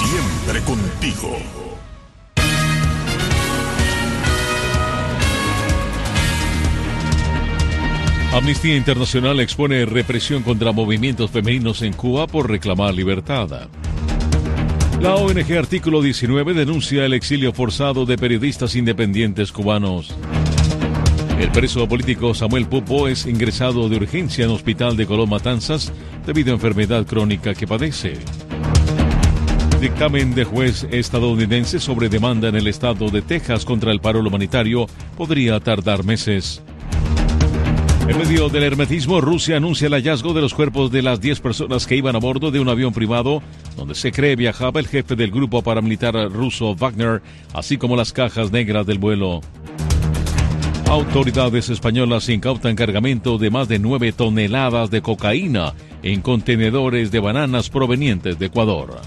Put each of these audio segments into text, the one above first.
Siempre contigo. Amnistía Internacional expone represión contra movimientos femeninos en Cuba por reclamar libertad. La ONG Artículo 19 denuncia el exilio forzado de periodistas independientes cubanos. El preso político Samuel Pupo es ingresado de urgencia en hospital de Colón Matanzas debido a enfermedad crónica que padece. Dictamen de juez estadounidense sobre demanda en el estado de Texas contra el paro humanitario podría tardar meses. En medio del hermetismo, Rusia anuncia el hallazgo de los cuerpos de las 10 personas que iban a bordo de un avión privado donde se cree viajaba el jefe del grupo paramilitar ruso Wagner, así como las cajas negras del vuelo. Autoridades españolas incautan cargamento de más de 9 toneladas de cocaína en contenedores de bananas provenientes de Ecuador.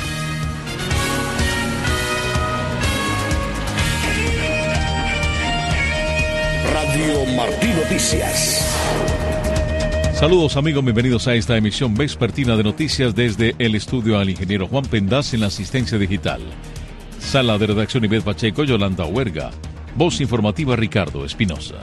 Radio Martí Noticias. Saludos amigos, bienvenidos a esta emisión vespertina de noticias desde el estudio al ingeniero Juan Pendaz en la asistencia digital. Sala de redacción Ivette Pacheco, Yolanda Huerga. Voz informativa Ricardo Espinosa.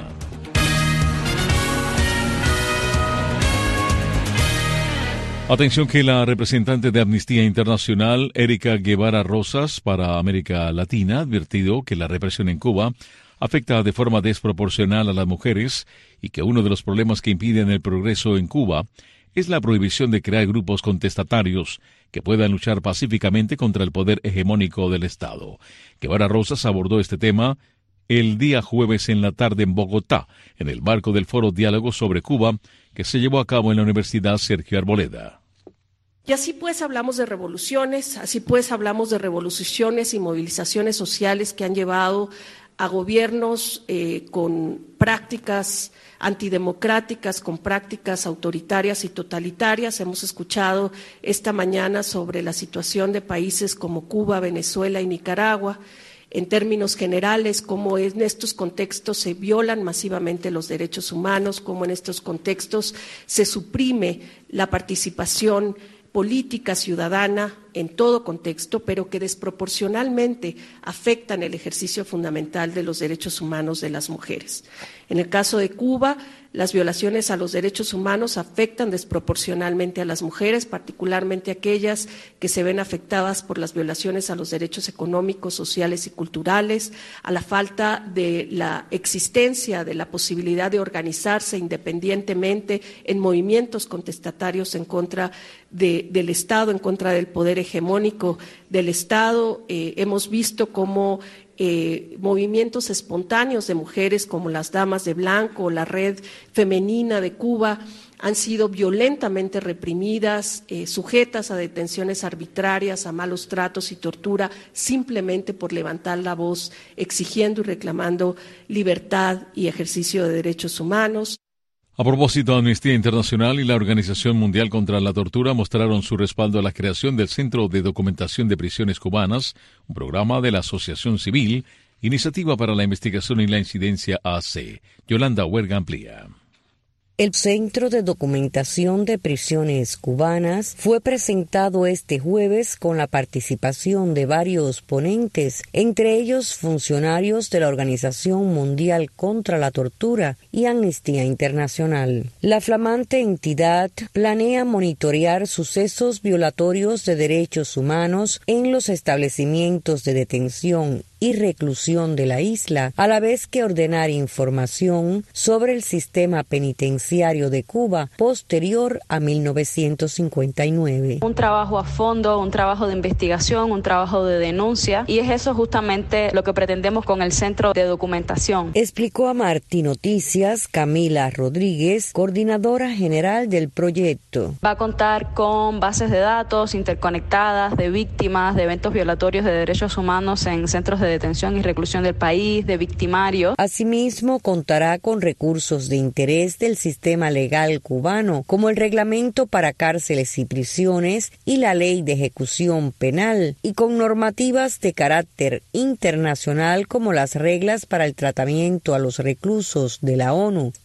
Atención que la representante de Amnistía Internacional, Erika Guevara Rosas, para América Latina, ha advertido que la represión en Cuba afecta de forma desproporcional a las mujeres y que uno de los problemas que impiden el progreso en Cuba es la prohibición de crear grupos contestatarios que puedan luchar pacíficamente contra el poder hegemónico del Estado. Guevara Rosas abordó este tema el día jueves en la tarde en Bogotá, en el marco del Foro Diálogo sobre Cuba, que se llevó a cabo en la Universidad Sergio Arboleda. Y así pues hablamos de revoluciones, y movilizaciones sociales que han llevado a gobiernos con prácticas antidemocráticas, con prácticas autoritarias y totalitarias. Hemos escuchado esta mañana sobre la situación de países como Cuba, Venezuela y Nicaragua. En términos generales, cómo en estos contextos se violan masivamente los derechos humanos, cómo en estos contextos se suprime la participación política ciudadana en todo contexto, pero que desproporcionalmente afectan el ejercicio fundamental de los derechos humanos de las mujeres. En el caso de Cuba, las violaciones a los derechos humanos afectan desproporcionalmente a las mujeres, particularmente aquellas que se ven afectadas por las violaciones a los derechos económicos, sociales y culturales, a la falta de la existencia de la posibilidad de organizarse independientemente en movimientos contestatarios en contra del Estado, en contra del poder hegemónico del Estado. Hemos visto cómo movimientos espontáneos de mujeres como las Damas de Blanco, la Red Femenina de Cuba, han sido violentamente reprimidas, sujetas a detenciones arbitrarias, a malos tratos y tortura, simplemente por levantar la voz, exigiendo y reclamando libertad y ejercicio de derechos humanos. A propósito, Amnistía Internacional y la Organización Mundial contra la Tortura mostraron su respaldo a la creación del Centro de Documentación de Prisiones Cubanas, un programa de la Asociación Civil, Iniciativa para la Investigación y la Incidencia AC. Yolanda Huerga amplía. El Centro de Documentación de Prisiones Cubanas fue presentado este jueves con la participación de varios ponentes, entre ellos funcionarios de la Organización Mundial contra la Tortura y Amnistía Internacional. La flamante entidad planea monitorear sucesos violatorios de derechos humanos en los establecimientos de detención y reclusión de la isla, a la vez que ordenar información sobre el sistema penitenciario de Cuba posterior a 1959. Un trabajo a fondo, un trabajo de investigación, un trabajo de denuncia, y es eso justamente lo que pretendemos con el Centro de Documentación. Explicó a Martí Noticias Camila Rodríguez, coordinadora general del proyecto. Va a contar con bases de datos interconectadas de víctimas de eventos violatorios de derechos humanos en centros de detención y reclusión del país, de victimarios. Asimismo, contará con recursos de interés del sistema legal cubano, como el reglamento para cárceles y prisiones y la ley de ejecución penal, y con normativas de carácter internacional como las reglas para el tratamiento a los reclusos de la ONU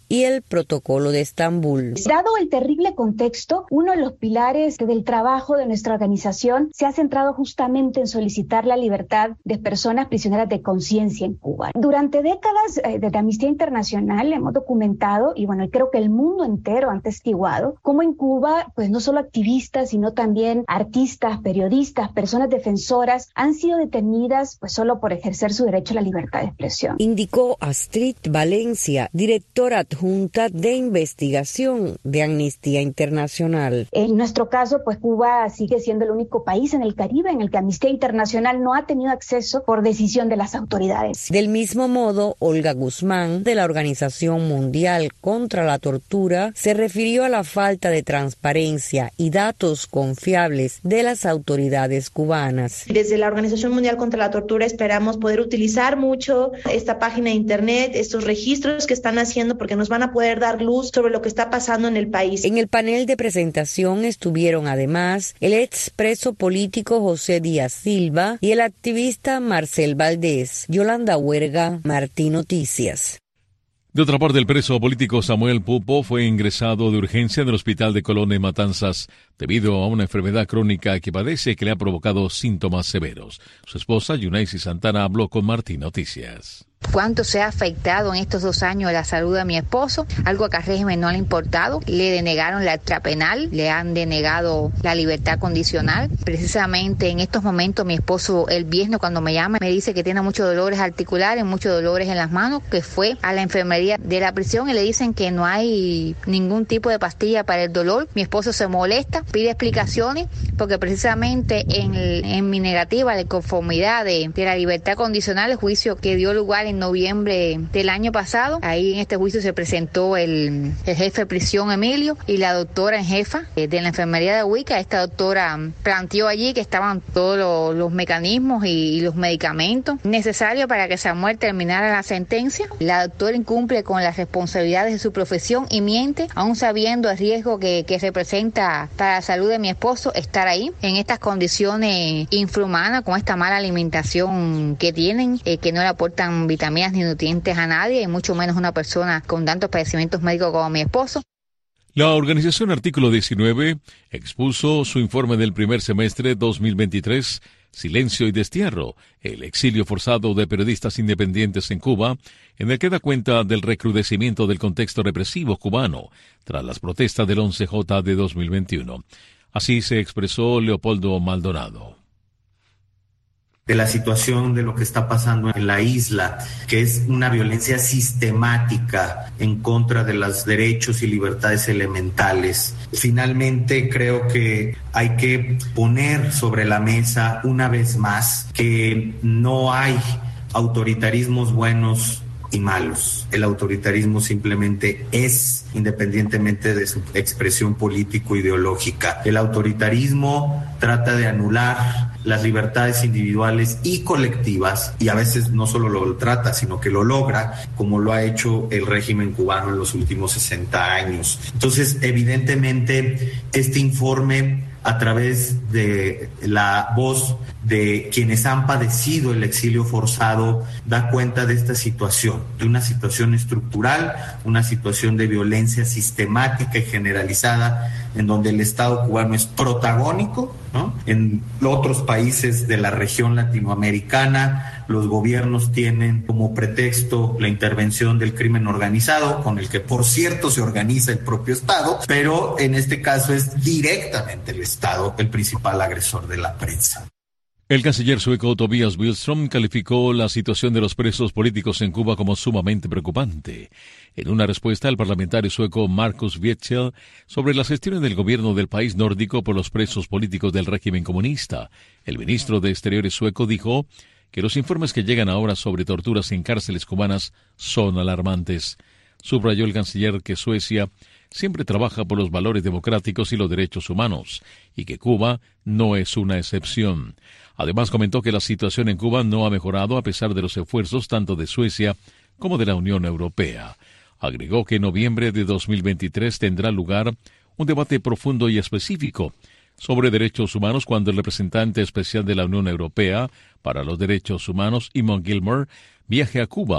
y el Protocolo de Estambul. Dado el terrible contexto, uno de los pilares del trabajo de nuestra organización se ha centrado justamente en solicitar la libertad de personas prisioneras de conciencia en Cuba. Durante décadas desde Amnistía Internacional hemos documentado, y bueno, creo que el mundo entero ha testiguado, cómo en Cuba, pues no solo activistas, sino también artistas, periodistas, personas defensoras han sido detenidas pues solo por ejercer su derecho a la libertad de expresión. Indicó Astrid Valencia, directora adjunta de investigación de Amnistía Internacional. En nuestro caso, pues Cuba sigue siendo el único país en el Caribe en el que Amnistía Internacional no ha tenido acceso por decisión de las autoridades. Del mismo modo, Olga Guzmán, de la Organización Mundial contra la Tortura, se refirió a la falta de transparencia y datos confiables de las autoridades cubanas. Desde la Organización Mundial contra la Tortura esperamos poder utilizar mucho esta página de internet, estos registros que están haciendo, porque nos van a poder dar luz sobre lo que está pasando en el país. En el panel de presentación estuvieron además el expreso político José Díaz Silva y el activista Marcel Valdés. Yolanda Huerga, Martí Noticias. De otra parte, el preso político Samuel Pupo fue ingresado de urgencia en el hospital de Colón en Matanzas debido a una enfermedad crónica que padece y que le ha provocado síntomas severos. Su esposa, Yunaisi Santana, habló con Martí Noticias. ¿Cuánto se ha afectado en estos 2 años la salud de mi esposo? Algo que al régimen no le ha importado. Le denegaron la extrapenal, le han denegado la libertad condicional. Precisamente en estos momentos mi esposo el viernes cuando me llama me dice que tiene muchos dolores articulares, muchos dolores en las manos, que fue a la enfermería de la prisión y le dicen que no hay ningún tipo de pastilla para el dolor. Mi esposo se molesta, pide explicaciones porque precisamente en mi negativa de conformidad de la libertad condicional, el juicio que dio lugar en noviembre del año pasado, ahí en este juicio se presentó el jefe de prisión Emilio y la doctora en jefa de la enfermería de Huica. Esta doctora planteó allí que estaban todos los mecanismos y los medicamentos necesarios para que Samuel terminara la sentencia. La doctora incumple con las responsabilidades de su profesión y miente, aún sabiendo el riesgo que representa para la salud de mi esposo estar ahí en estas condiciones infrahumanas, con esta mala alimentación que tienen, que no le aportan vitaminas ni nutrientes a nadie, y mucho menos una persona con tantos padecimientos médicos como mi esposo. La organización Artículo 19 expuso su informe del primer semestre 2023, Silencio y Destierro, el exilio forzado de periodistas independientes en Cuba, en el que da cuenta del recrudecimiento del contexto represivo cubano tras las protestas del 11J de 2021. Así se expresó Leopoldo Maldonado. De la situación de lo que está pasando en la isla, que es una violencia sistemática en contra de los derechos y libertades elementales. Finalmente, creo que hay que poner sobre la mesa una vez más que no hay autoritarismos buenos y malos. El autoritarismo simplemente es, independientemente de su expresión político-ideológica. El autoritarismo trata de anular las libertades individuales y colectivas, y a veces no solo lo trata, sino que lo logra, como lo ha hecho el régimen cubano en los últimos 60 años. Entonces, evidentemente, este informe, a través de la voz de quienes han padecido el exilio forzado, da cuenta de esta situación, de una situación estructural, una situación de violencia sistemática y generalizada, en donde el Estado cubano es protagónico, ¿no? En otros países de la región latinoamericana, los gobiernos tienen como pretexto la intervención del crimen organizado, con el que, por cierto, se organiza el propio Estado, pero en este caso es directamente el Estado el principal agresor de la prensa. El canciller sueco Tobias Billström calificó la situación de los presos políticos en Cuba como sumamente preocupante. En una respuesta al parlamentario sueco Markus Wiechel sobre las gestiones del gobierno del país nórdico por los presos políticos del régimen comunista, el ministro de Exteriores sueco dijo que los informes que llegan ahora sobre torturas en cárceles cubanas son alarmantes. Subrayó el canciller que Suecia siempre trabaja por los valores democráticos y los derechos humanos, y que Cuba no es una excepción. Además, comentó que la situación en Cuba no ha mejorado a pesar de los esfuerzos tanto de Suecia como de la Unión Europea. Agregó que en noviembre de 2023 tendrá lugar un debate profundo y específico sobre derechos humanos cuando el representante especial de la Unión Europea para los Derechos Humanos, Eamon Gilmore, viaje a Cuba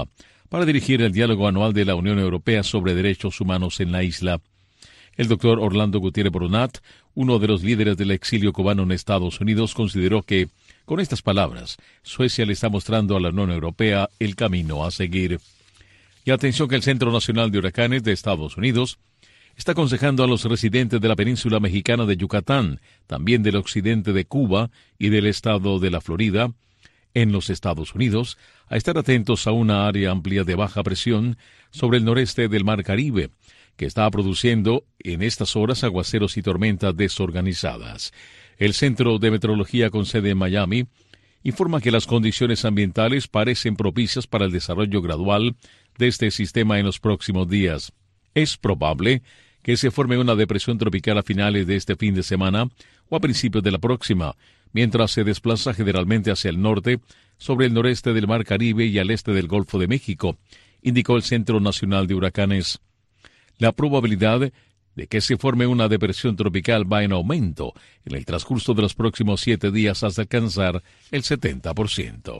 para dirigir el diálogo anual de la Unión Europea sobre derechos humanos en la isla. El doctor Orlando Gutiérrez Brunat, uno de los líderes del exilio cubano en Estados Unidos, consideró que, con estas palabras, Suecia le está mostrando a la Unión Europea el camino a seguir. Y atención que el Centro Nacional de Huracanes de Estados Unidos está aconsejando a los residentes de la península mexicana de Yucatán, también del occidente de Cuba y del estado de la Florida, en los Estados Unidos, a estar atentos a una área amplia de baja presión sobre el noreste del Mar Caribe, que está produciendo en estas horas aguaceros y tormentas desorganizadas. El Centro de Meteorología con sede en Miami informa que las condiciones ambientales parecen propicias para el desarrollo gradual de este sistema en los próximos días. Es probable que se forme una depresión tropical a finales de este fin de semana o a principios de la próxima, mientras se desplaza generalmente hacia el norte, sobre el noreste del Mar Caribe y al este del Golfo de México, indicó el Centro Nacional de Huracanes. La probabilidad de que se forme una depresión tropical va en aumento en el transcurso de los próximos 7 días hasta alcanzar el 70%.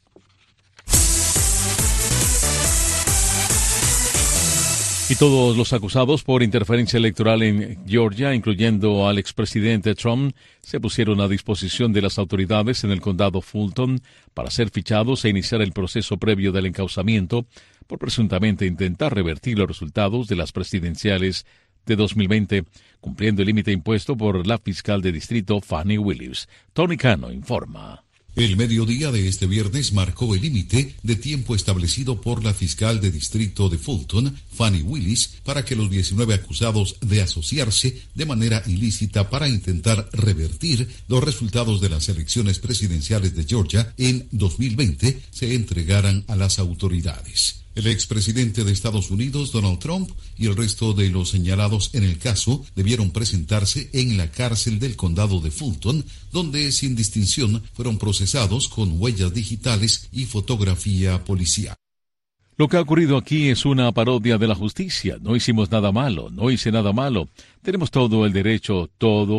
Y todos los acusados por interferencia electoral en Georgia, incluyendo al expresidente Trump, se pusieron a disposición de las autoridades en el condado Fulton para ser fichados e iniciar el proceso previo del encauzamiento por presuntamente intentar revertir los resultados de las presidenciales de 2020, cumpliendo el límite impuesto por la fiscal de distrito Fani Willis. Tony Cano informa. El mediodía de este viernes marcó el límite de tiempo establecido por la fiscal de distrito de Fulton, Fani Willis, para que los 19 acusados de asociarse de manera ilícita para intentar revertir los resultados de las elecciones presidenciales de Georgia en 2020 se entregaran a las autoridades. El expresidente de Estados Unidos, Donald Trump, y el resto de los señalados en el caso debieron presentarse en la cárcel del condado de Fulton, donde sin distinción fueron procesados con huellas digitales y fotografía policial. Lo que ha ocurrido aquí es una parodia de la justicia. No hicimos nada malo, no hice nada malo. Tenemos todo el derecho,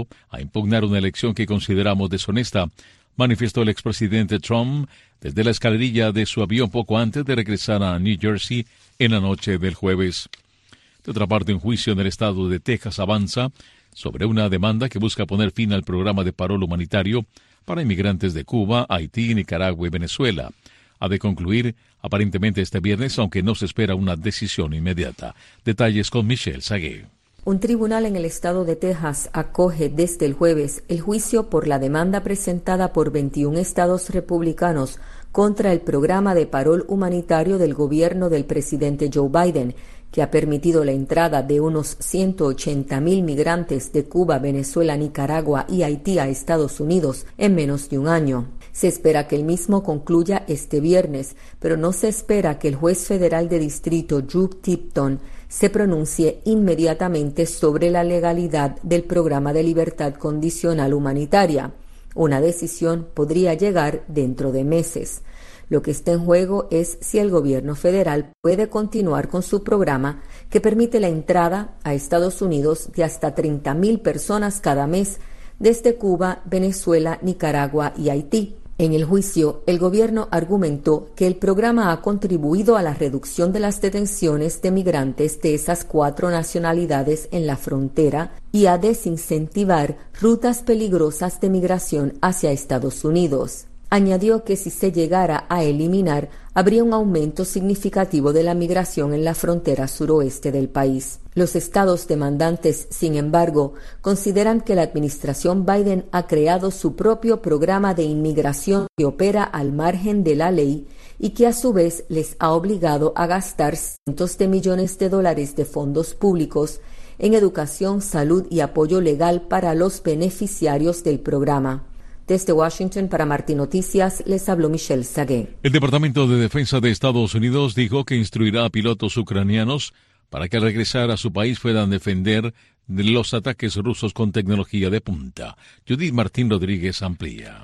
a impugnar una elección que consideramos deshonesta, manifestó el expresidente Trump desde la escalerilla de su avión poco antes de regresar a New Jersey en la noche del jueves. De otra parte, un juicio en el estado de Texas avanza sobre una demanda que busca poner fin al programa de parol humanitario para inmigrantes de Cuba, Haití, Nicaragua y Venezuela. Ha de concluir aparentemente este viernes, aunque no se espera una decisión inmediata. Detalles con Michelle Sagué. Un tribunal en el estado de Texas acoge desde el jueves el juicio por la demanda presentada por 21 estados republicanos contra el programa de parol humanitario del gobierno del presidente Joe Biden, que ha permitido la entrada de unos 180,000 migrantes de Cuba, Venezuela, Nicaragua y Haití a Estados Unidos en menos de un año. Se espera que el mismo concluya este viernes, pero no se espera que el juez federal de distrito Drew Tipton se pronuncie inmediatamente sobre la legalidad del programa de libertad condicional humanitaria. Una decisión podría llegar dentro de meses. Lo que está en juego es si el gobierno federal puede continuar con su programa que permite la entrada a Estados Unidos de hasta 30,000 personas cada mes desde Cuba, Venezuela, Nicaragua y Haití. En el juicio, el gobierno argumentó que el programa ha contribuido a la reducción de las detenciones de migrantes de esas 4 nacionalidades en la frontera y a desincentivar rutas peligrosas de migración hacia Estados Unidos. Añadió que si se llegara a eliminar, habría un aumento significativo de la migración en la frontera suroeste del país. Los estados demandantes, sin embargo, consideran que la administración Biden ha creado su propio programa de inmigración que opera al margen de la ley y que a su vez les ha obligado a gastar cientos de millones de dólares de fondos públicos en educación, salud y apoyo legal para los beneficiarios del programa. Desde Washington para Martín Noticias les habló Michelle Sagué. El Departamento de Defensa de Estados Unidos dijo que instruirá a pilotos ucranianos para que al regresar a su país puedan defender de los ataques rusos con tecnología de punta. Judith Martín Rodríguez amplía.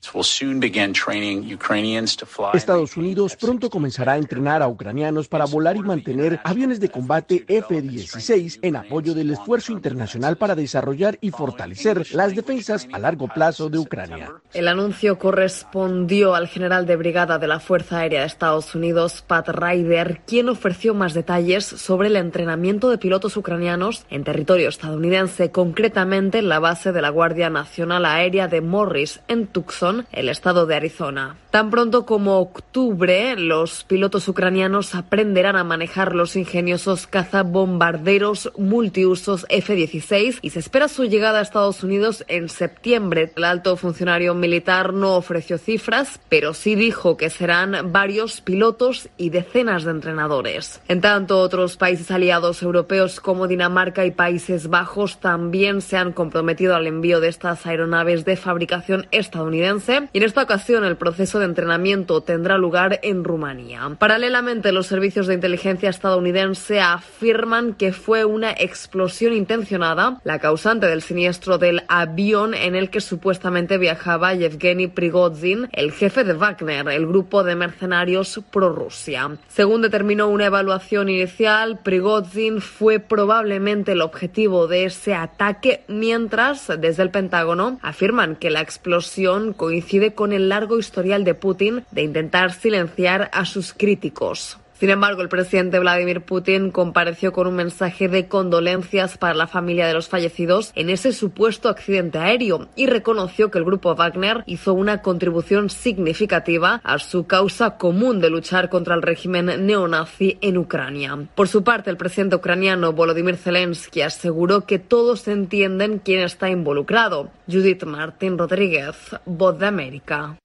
Estados Unidos pronto comenzará a entrenar a ucranianos para volar y mantener aviones de combate F-16 en apoyo del esfuerzo internacional para desarrollar y fortalecer las defensas a largo plazo de Ucrania. El anuncio correspondió al general de brigada de la Fuerza Aérea de Estados Unidos, Pat Ryder, quien ofreció más detalles sobre el entrenamiento de pilotos ucranianos en territorio estadounidense, concretamente en la base de la Guardia Nacional Aérea de Morris, en Tucson, el estado de Arizona. Tan pronto como octubre, los pilotos ucranianos aprenderán a manejar los ingeniosos cazabombarderos multiusos F-16 y se espera su llegada a Estados Unidos en septiembre. El alto funcionario militar no ofreció cifras, pero sí dijo que serán varios pilotos y decenas de entrenadores. En tanto, otros países aliados europeos como Dinamarca y Países Bajos también se han comprometido al envío de estas aeronaves de fabricación estadounidense, y en esta ocasión el proceso de entrenamiento tendrá lugar en Rumanía. Paralelamente, los servicios de inteligencia estadounidense afirman que fue una explosión intencionada la causante del siniestro del avión en el que supuestamente viajaba Yevgeny Prigozhin, el jefe de Wagner, el grupo de mercenarios prorrusia. Según determinó una evaluación inicial, Prigozhin fue probablemente el objetivo de ese ataque, mientras desde el Pentágono afirman que la explosión coincide con el largo historial de Putin de intentar silenciar a sus críticos. Sin embargo, el presidente Vladimir Putin compareció con un mensaje de condolencias para la familia de los fallecidos en ese supuesto accidente aéreo y reconoció que el grupo Wagner hizo una contribución significativa a su causa común de luchar contra el régimen neonazi en Ucrania. Por su parte, el presidente ucraniano Volodymyr Zelensky aseguró que todos entienden quién está involucrado. Judith Martín Rodríguez, Voz de América.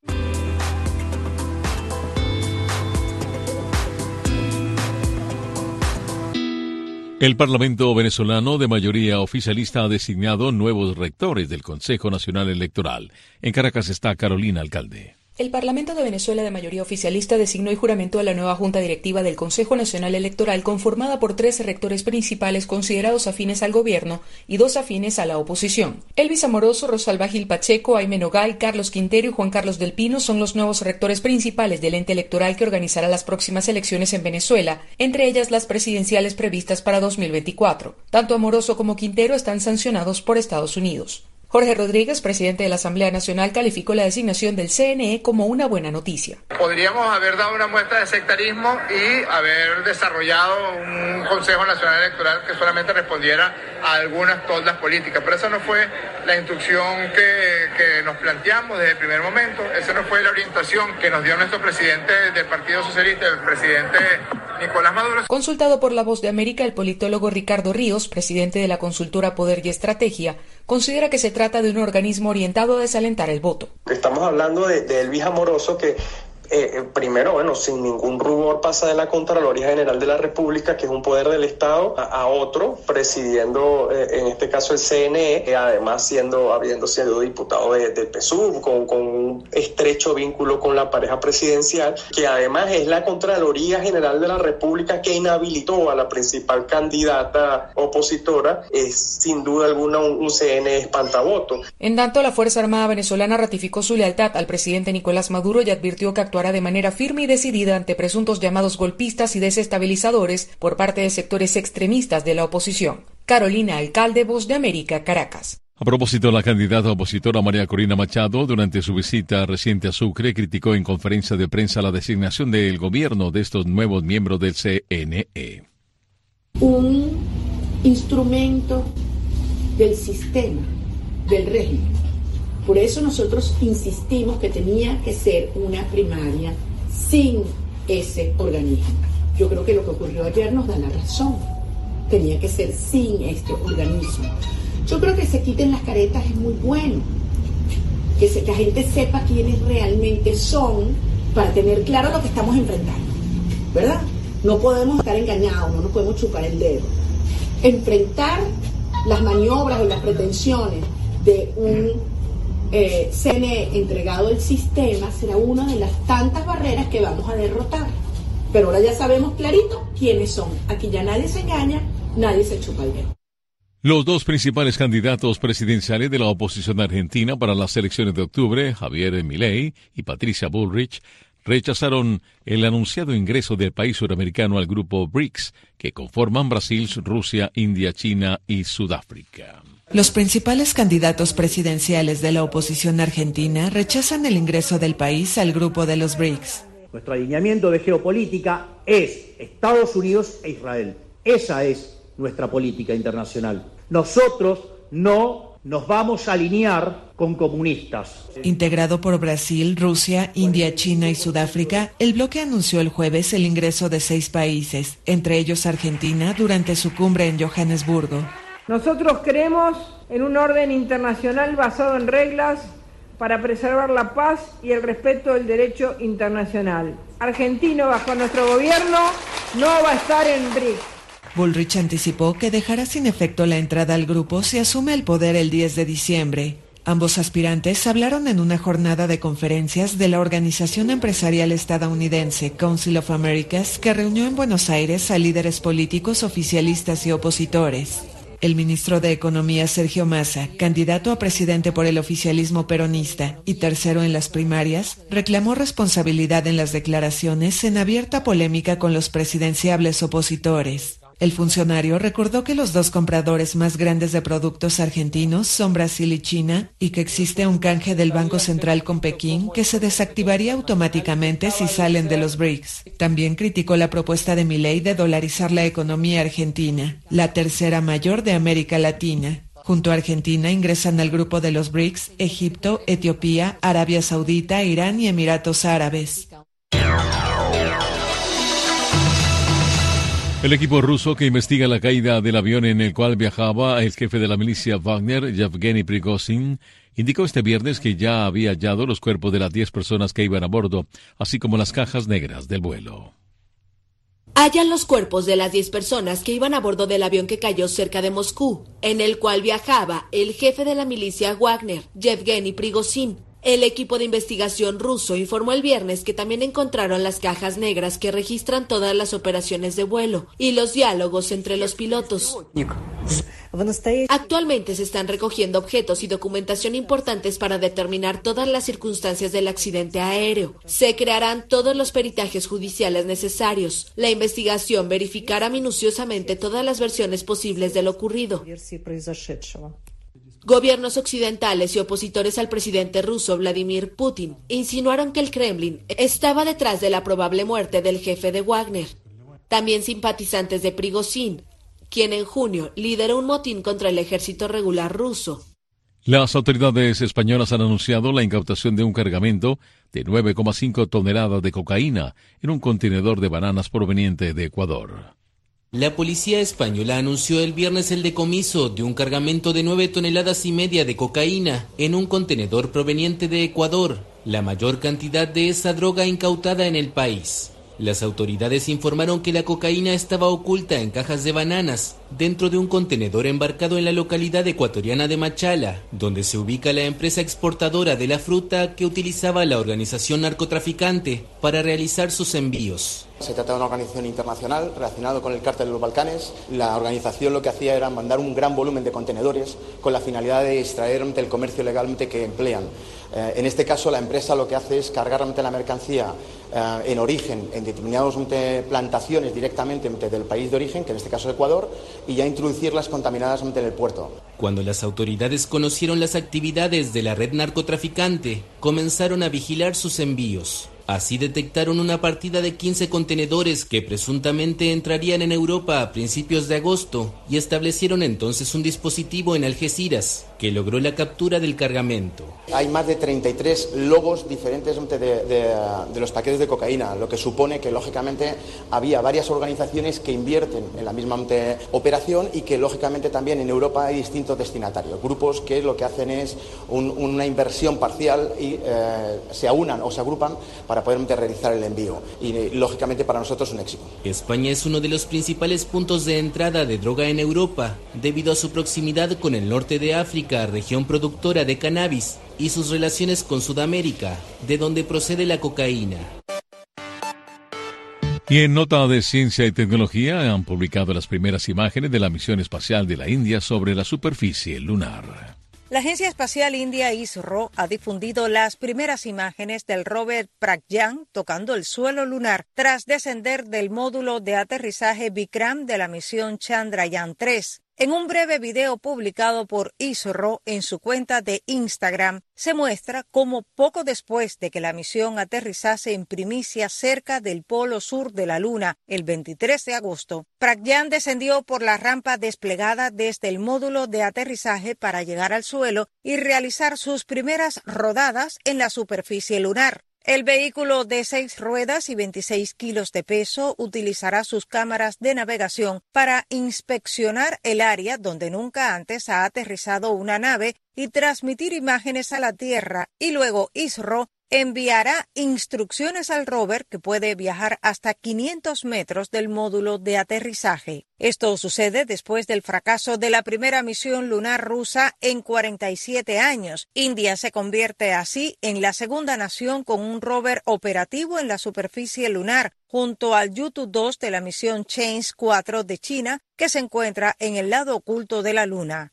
El Parlamento venezolano de mayoría oficialista ha designado nuevos rectores del Consejo Nacional Electoral. En Caracas está Carolina Alcalde. El Parlamento de Venezuela de mayoría oficialista designó y juramentó a la nueva Junta Directiva del Consejo Nacional Electoral, conformada por 3 rectores principales considerados afines al gobierno y 2 afines a la oposición. Elvis Amoroso, Rosalba Gil Pacheco, Aime Nogai, Carlos Quintero y Juan Carlos del Pino son los nuevos rectores principales del ente electoral que organizará las próximas elecciones en Venezuela, entre ellas las presidenciales previstas para 2024. Tanto Amoroso como Quintero están sancionados por Estados Unidos. Jorge Rodríguez, presidente de la Asamblea Nacional, calificó la designación del CNE como una buena noticia. Podríamos haber dado una muestra de sectarismo y haber desarrollado un Consejo Nacional Electoral que solamente respondiera a algunas toldas políticas, pero esa no fue la instrucción que nos planteamos desde el primer momento, esa no fue la orientación que nos dio nuestro presidente del Partido Socialista, el presidente Nicolás Maduro. Consultado por La Voz de América, el politólogo Ricardo Ríos, presidente de la consultora Poder y Estrategia, considera que se trata de un organismo orientado a desalentar el voto. Estamos hablando de Elvis Amoroso, que primero, sin ningún rubor pasa de la Contraloría General de la República, que es un poder del Estado, a otro, presidiendo en este caso el CNE, además habiendo sido diputado del PSUV, con un estrecho vínculo con la pareja presidencial, que además es la Contraloría General de la República que inhabilitó a la principal candidata opositora. Es sin duda alguna un CNE espantavoto. En tanto, la Fuerza Armada venezolana ratificó su lealtad al presidente Nicolás Maduro y advirtió que actuará de manera firme y decidida ante presuntos llamados golpistas y desestabilizadores por parte de sectores extremistas de la oposición. Carolina Alcalde, Voz de América, Caracas. A propósito, la candidata opositora María Corina Machado, durante su visita reciente a Sucre, criticó en conferencia de prensa la designación del gobierno de estos nuevos miembros del CNE. Un instrumento del sistema, del régimen. Por eso nosotros insistimos que tenía que ser una primaria sin ese organismo. Yo creo que lo que ocurrió ayer nos da la razón. Tenía que ser sin este organismo. Yo creo que se quiten las caretas es muy bueno. Que la gente sepa quiénes realmente son para tener claro lo que estamos enfrentando. ¿Verdad? No podemos estar engañados, no nos podemos chupar el dedo. Enfrentar las maniobras y las pretensiones de un CNE entregado al sistema será una de las tantas barreras que vamos a derrotar. Pero ahora ya sabemos clarito quiénes son. Aquí ya nadie se engaña, nadie se chupa el dedo. Los dos principales candidatos presidenciales de la oposición argentina para las elecciones de octubre, Javier Milei y Patricia Bullrich, rechazaron el anunciado ingreso del país suramericano al grupo BRICS, que conforman Brasil, Rusia, India, China y Sudáfrica. Los principales candidatos presidenciales de la oposición argentina rechazan el ingreso del país al grupo de los BRICS. Nuestro alineamiento de geopolítica es Estados Unidos e Israel. Esa es nuestra política internacional. Nosotros no nos vamos a alinear con comunistas. Integrado por Brasil, Rusia, India, China y Sudáfrica, el bloque anunció el jueves el ingreso de 6 países, entre ellos Argentina, durante su cumbre en Johannesburgo. Nosotros creemos en un orden internacional basado en reglas para preservar la paz y el respeto del derecho internacional. Argentina, bajo nuestro gobierno, no va a estar en BRICS. Bullrich anticipó que dejará sin efecto la entrada al grupo si asume el poder el 10 de diciembre. Ambos aspirantes hablaron en una jornada de conferencias de la organización empresarial estadounidense Council of Americas, que reunió en Buenos Aires a líderes políticos, oficialistas y opositores. El ministro de Economía Sergio Massa, candidato a presidente por el oficialismo peronista y tercero en las primarias, reclamó responsabilidad en las declaraciones en abierta polémica con los presidenciables opositores. El funcionario recordó que los dos compradores más grandes de productos argentinos son Brasil y China y que existe un canje del Banco Central con Pekín que se desactivaría automáticamente si salen de los BRICS. También criticó la propuesta de Milei de dolarizar la economía argentina, la tercera mayor de América Latina. Junto a Argentina ingresan al grupo de los BRICS Egipto, Etiopía, Arabia Saudita, Irán y Emiratos Árabes. El equipo ruso que investiga la caída del avión en el cual viajaba el jefe de la milicia Wagner, Yevgeny Prigozhin, indicó este viernes que ya había hallado los cuerpos de las 10 personas que iban a bordo, así como las cajas negras del vuelo. Hallan los cuerpos de las 10 personas que iban a bordo del avión que cayó cerca de Moscú, en el cual viajaba el jefe de la milicia Wagner, Yevgeny Prigozhin. El equipo de investigación ruso informó el viernes que también encontraron las cajas negras que registran todas las operaciones de vuelo y los diálogos entre los pilotos. Actualmente se están recogiendo objetos y documentación importantes para determinar todas las circunstancias del accidente aéreo. Se crearán todos los peritajes judiciales necesarios. La investigación verificará minuciosamente todas las versiones posibles de lo ocurrido. Gobiernos occidentales y opositores al presidente ruso Vladimir Putin insinuaron que el Kremlin estaba detrás de la probable muerte del jefe de Wagner. También simpatizantes de Prigozhin, quien en junio lideró un motín contra el ejército regular ruso. Las autoridades españolas han anunciado la incautación de un cargamento de 9,5 toneladas de cocaína en un contenedor de bananas proveniente de Ecuador. La policía española anunció el viernes el decomiso de un cargamento de 9,5 toneladas de cocaína en un contenedor proveniente de Ecuador, la mayor cantidad de esa droga incautada en el país. Las autoridades informaron que la cocaína estaba oculta en cajas de bananas dentro de un contenedor embarcado en la localidad ecuatoriana de Machala, donde se ubica la empresa exportadora de la fruta que utilizaba la organización narcotraficante para realizar sus envíos. Se trata de una organización internacional relacionada con el cártel de los Balcanes. La organización lo que hacía era mandar un gran volumen de contenedores con la finalidad de extraer el comercio legalmente que emplean. En este caso, la empresa lo que hace es cargar la mercancía en origen, en determinadas plantaciones directamente del país de origen, que en este caso es Ecuador, y ya introducirlas contaminadas en el puerto. Cuando las autoridades conocieron las actividades de la red narcotraficante, comenzaron a vigilar sus envíos. Así detectaron una partida de 15 contenedores que presuntamente entrarían en Europa a principios de agosto y establecieron entonces un dispositivo en Algeciras que logró la captura del cargamento. Hay más de 33 logos diferentes de los paquetes de cocaína, lo que supone que lógicamente había varias organizaciones que invierten en la misma operación y que lógicamente también en Europa hay distintos destinatarios, grupos que lo que hacen es una inversión parcial y se aunan o se agrupan para poder realizar el envío y lógicamente para nosotros un éxito. España es uno de los principales puntos de entrada de droga en Europa debido a su proximidad con el norte de África, región productora de cannabis, y sus relaciones con Sudamérica, de donde procede la cocaína. Y en nota de ciencia y tecnología han publicado las primeras imágenes de la misión espacial de la India sobre la superficie lunar. La Agencia Espacial India ISRO ha difundido las primeras imágenes del rover Pragyan tocando el suelo lunar tras descender del módulo de aterrizaje Vikram de la misión Chandrayaan-3. En un breve video publicado por ISRO en su cuenta de Instagram, se muestra cómo poco después de que la misión aterrizase en primicia cerca del polo sur de la Luna, el 23 de agosto, Pragyan descendió por la rampa desplegada desde el módulo de aterrizaje para llegar al suelo y realizar sus primeras rodadas en la superficie lunar. El vehículo de 6 ruedas y 26 kilos de peso utilizará sus cámaras de navegación para inspeccionar el área donde nunca antes ha aterrizado una nave y transmitir imágenes a la Tierra, y luego ISRO enviará instrucciones al rover que puede viajar hasta 500 metros del módulo de aterrizaje. Esto sucede después del fracaso de la primera misión lunar rusa en 47 años. India se convierte así en la segunda nación con un rover operativo en la superficie lunar, junto al Yutu-2 de la misión Chang'e 4 de China, que se encuentra en el lado oculto de la Luna.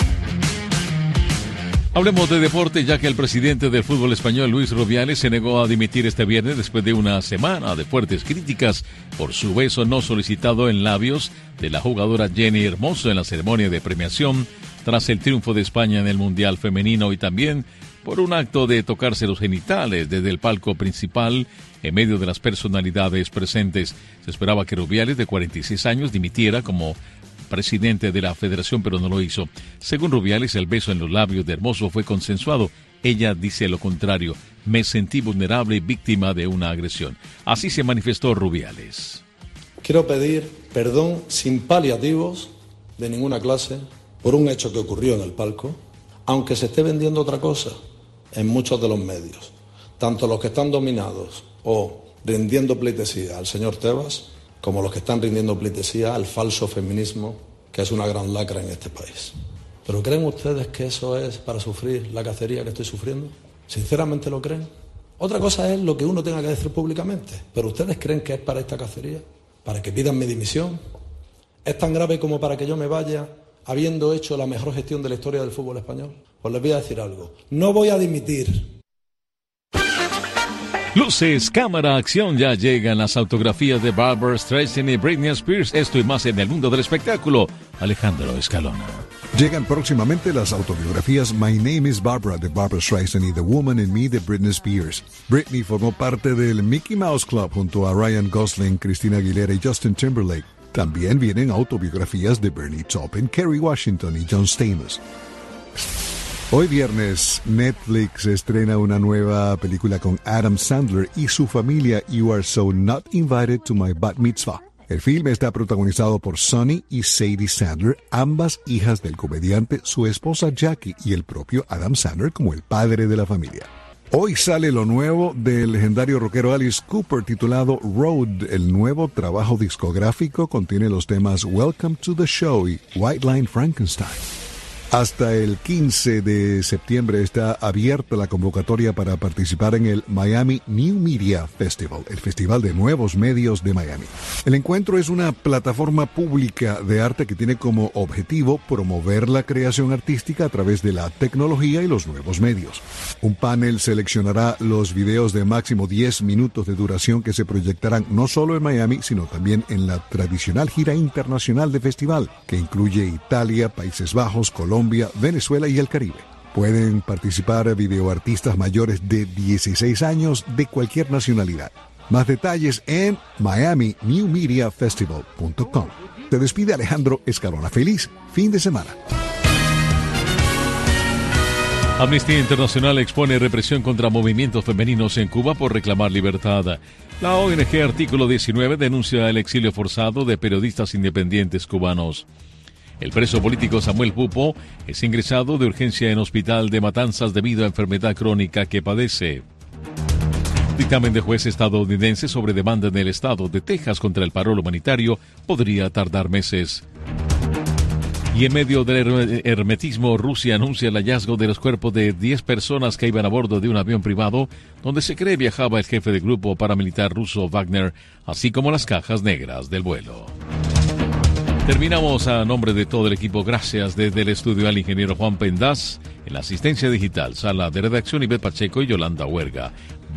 Hablemos de deporte, ya que el presidente del fútbol español, Luis Rubiales, se negó a dimitir este viernes después de una semana de fuertes críticas por su beso no solicitado en labios de la jugadora Jenny Hermoso en la ceremonia de premiación tras el triunfo de España en el Mundial Femenino, y también por un acto de tocarse los genitales desde el palco principal en medio de las personalidades presentes. Se esperaba que Rubiales, de 46 años, dimitiera como presidente de la federación, pero no lo hizo. Según Rubiales, el beso en los labios de Hermoso fue consensuado. Ella dice lo contrario: me sentí vulnerable y víctima de una agresión. Así se manifestó Rubiales. Quiero pedir perdón sin paliativos de ninguna clase por un hecho que ocurrió en el palco, aunque se esté vendiendo otra cosa en muchos de los medios, tanto los que están dominados o rindiendo pleitesía al señor Tebas, como los que están rindiendo pleitesía al falso feminismo, que es una gran lacra en este país. ¿Pero creen ustedes que eso es para sufrir la cacería que estoy sufriendo? ¿Sinceramente lo creen? Otra cosa es lo que uno tenga que decir públicamente, pero ¿ustedes creen que es para esta cacería? ¿Para que pidan mi dimisión? ¿Es tan grave como para que yo me vaya habiendo hecho la mejor gestión de la historia del fútbol español? Pues les voy a decir algo: no voy a dimitir. Luces, cámara, acción, ya llegan las autografías de Barbra Streisand y Britney Spears. Esto y más en el mundo del espectáculo. Alejandro Escalona. Llegan próximamente las autobiografías My Name is Barbra de Barbra Streisand y The Woman in Me de Britney Spears. Britney formó parte del Mickey Mouse Club junto a Ryan Gosling, Christina Aguilera y Justin Timberlake. También vienen autobiografías de Bernie Taupin, Kerry Washington y John Stamos. Hoy viernes, Netflix estrena una nueva película con Adam Sandler y su familia, You Are So Not Invited to My Bat Mitzvah. El filme está protagonizado por Sonny y Sadie Sandler, ambas hijas del comediante, su esposa Jackie y el propio Adam Sandler como el padre de la familia. Hoy sale lo nuevo del legendario rockero Alice Cooper, titulado Road. El nuevo trabajo discográfico contiene los temas Welcome to the Show y White Line Frankenstein. Hasta el 15 de septiembre está abierta la convocatoria para participar en el Miami New Media Festival, el festival de nuevos medios de Miami. El encuentro es una plataforma pública de arte que tiene como objetivo promover la creación artística a través de la tecnología y los nuevos medios. Un panel seleccionará los videos de máximo 10 minutos de duración que se proyectarán no solo en Miami, sino también en la tradicional gira internacional de festival, que incluye Italia, Países Bajos, Colombia, Venezuela y el Caribe. Pueden participar videoartistas mayores de 16 años de cualquier nacionalidad. Más detalles en miaminewmediafestival.com. Se despide Alejandro Escalona. Feliz fin de semana. Amnistía Internacional expone represión contra movimientos femeninos en Cuba por reclamar libertad. La ONG Artículo 19 denuncia el exilio forzado de periodistas independientes cubanos. El preso político Samuel Pupo es ingresado de urgencia en hospital de Matanzas debido a enfermedad crónica que padece. Dictamen de juez estadounidense sobre demanda en el estado de Texas contra el parol humanitario podría tardar meses. Y en medio del hermetismo, Rusia anuncia el hallazgo de los cuerpos de 10 personas que iban a bordo de un avión privado donde se cree viajaba el jefe del grupo paramilitar ruso Wagner, así como las cajas negras del vuelo. Terminamos a nombre de todo el equipo. Gracias desde el estudio al ingeniero Juan Pendaz, en la asistencia digital, sala de redacción Ivette Pacheco y Yolanda Huerga.